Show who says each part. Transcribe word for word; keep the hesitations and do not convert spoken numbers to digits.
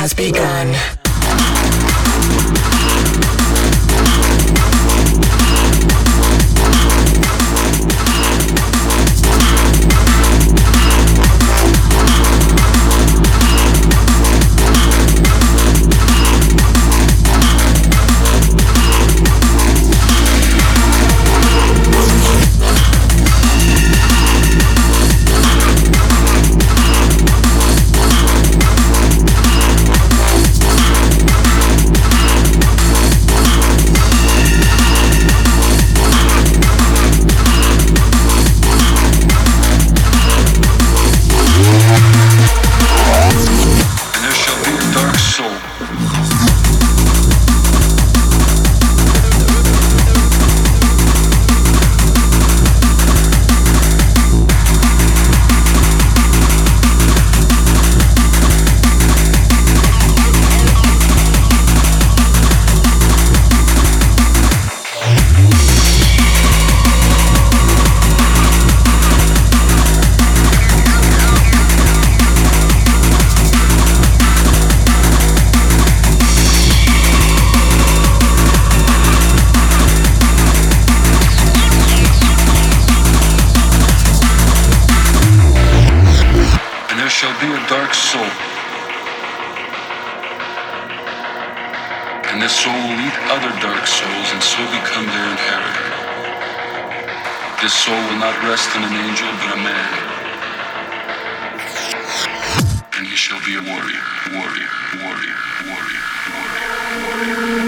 Speaker 1: has begun.
Speaker 2: Shall be a dark soul, and this soul will eat other dark souls and so become their inheritor. This soul will not rest in an angel but a man, and he shall be a warrior, warrior, warrior, warrior, warrior, warrior.